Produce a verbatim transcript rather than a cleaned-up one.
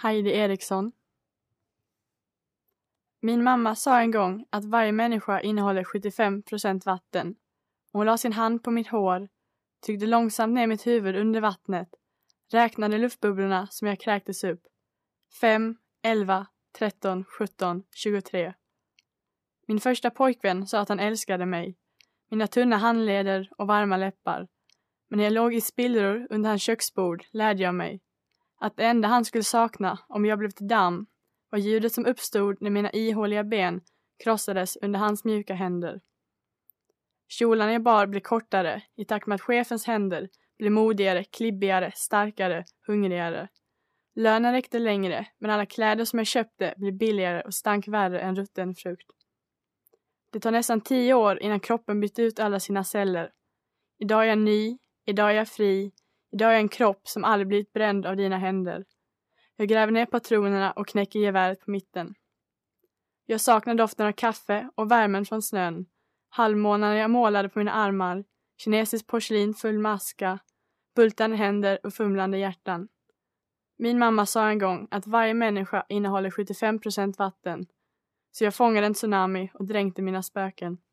Heidi Eriksson. Min mamma sa en gång att varje människa innehåller sjuttiofem procent vatten. Hon la sin hand på mitt hår, tryckte långsamt ner mitt huvud under vattnet, räknade luftbubblorna som jag kräktes upp. fem, elva, tretton, sjutton, tjugotre. Min första pojkvän sa att han älskade mig. Mina tunna handleder och varma läppar. Men när jag låg i spillror under hans köksbord lärde jag mig att det enda han skulle sakna om jag blev till damm var ljudet som uppstod när mina ihåliga ben krossades under hans mjuka händer. Kjolarna jag bar blev kortare i takt med att chefens händer blev modigare, klibbigare, starkare, hungrigare. Lönen räckte längre, men alla kläder som jag köpte blev billigare och stank värre än rutten frukt. Det tar nästan tio år innan kroppen bytt ut alla sina celler. Idag är jag ny, idag är jag fri, idag är jag en kropp som aldrig blivit bränd av dina händer. Jag gräver ner patronerna och knäcker geväret på mitten. Jag saknar doften av kaffe och värmen från snön. Halvmånader jag målade på mina armar, kinesisk porslin full med aska, bultande händer och fumlande hjärtan. Min mamma sa en gång att varje människa innehåller sjuttiofem procent vatten, så jag fångade en tsunami och dränkte mina spöken.